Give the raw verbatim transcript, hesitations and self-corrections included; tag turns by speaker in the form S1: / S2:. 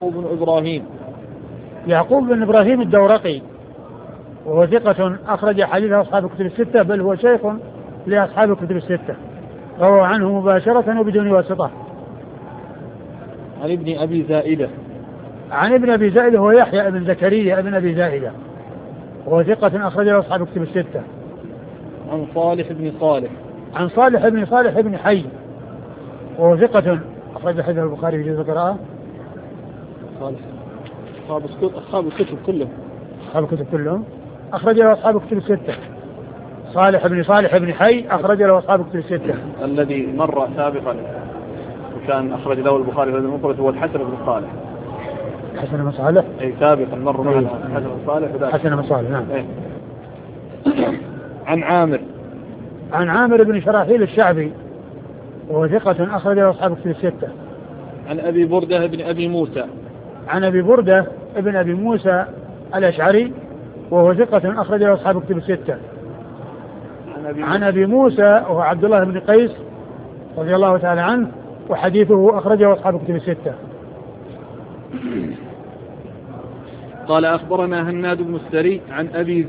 S1: بن إبراهيم
S2: يعقوب بن إبراهيم الدورقي، وهو ثقة أخرج حديث أصحاب الكتب الستة، بل هو شيخ لأصحاب الكتب الستة، روى عنه مباشرة وبدون واسطة.
S1: عن ابن أبي زائدة
S2: عن ابن أبي زائدة هو يحيى بن زكريا ابن أبي زائدة، وهو ثقة أخرج أصحاب الكتب الستة.
S1: عن صالح بن صالح
S2: عن صالح بن صالح بن حي، وهو ثقة أخرج حديث البخاري في جزء القراءة.
S1: صالح أصحاب الكتب كلهم
S2: أصحاب الكتب كلهم أخرج له أصحاب الكتب الستة. صالح بن صالح بن حي أخرج له أصحاب الكتب الستة.
S1: الذي مر سابقا وكان أخرج له البخاري في المفرد هو الحسن بن صالح.
S2: حسن بن صالح
S1: أي سابقا مر معنا حسن بن صالح.
S2: حسن بن صالح نعم.
S1: أي. عن عامر
S2: عن عامر بن شراحيل الشعبي، وهو ثقة أخرج له أصحاب الكتب الستة.
S1: عن أبي بردة بن أبي موسى
S2: عن أبي بردة ابن أبي موسى الأشعري، وهو ثقة أخرج له أصحاب الكتب الستة.
S1: عن أبي,
S2: عن أبي موسى وهو عبد الله بن قيس رضي الله تعالى عنه، وحديثه أخرجه أصحاب الكتب الستة.
S1: قال أخبرنا هناد بن السري عن أبي